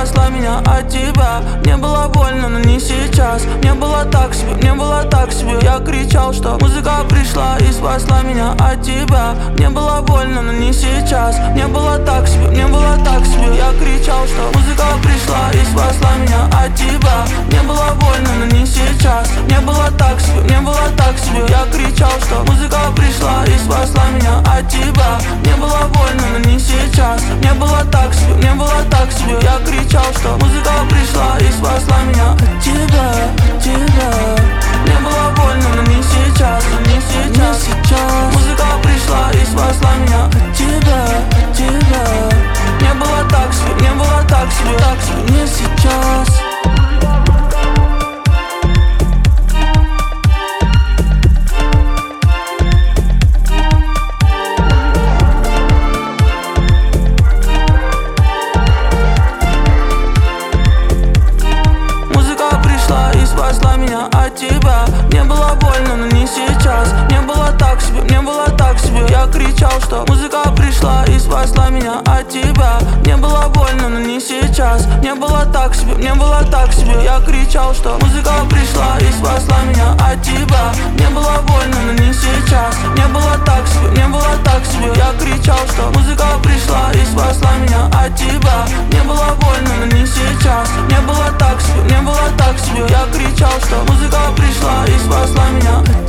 спасла меня от тебя. Мне было больно, но не сейчас. Мне было так себе, мне было так себе. Я кричал, что музыка пришла и спасла меня от тебя. Мне было больно, но не сейчас. Мне было так себе, мне было так себе. Я кричал, что музыка пришла и спасла меня от тебя. Мне было больно, но не сейчас. Мне было так себе, мне было так себе. Я кричал, что музыка пришла и спасла меня от тебя. Мне было больно, но не сейчас. Мне было так себе, мне было так себе. Я кричал, что музыка пришла и спасла меня от тебя, от тебя. Мне было больно, но не сейчас, не сейчас, не сейчас. Музыка пришла и спасла меня от тебя, от тебя. Мне было так себе, мне было так себе, не сейчас. Спасла меня от тебя. Мне было больно, но не сейчас. Мне было так себе, мне было так себе. Я кричал, что музыка пришла и спасла меня от тебя. Мне было больно, но не сейчас. Мне было так себе, мне было так себе. Я кричал, что музыка пришла и спасла меня от тебя. Мне было больно, но не сейчас. Мне было так себе, мне было так себе. Я кричал, что музыка пришла и спасла меня от тебя. Мне было больно, но не сейчас. Мне было так себе, мне было так себе. Я кричал, что музыка пришла и спасла меня.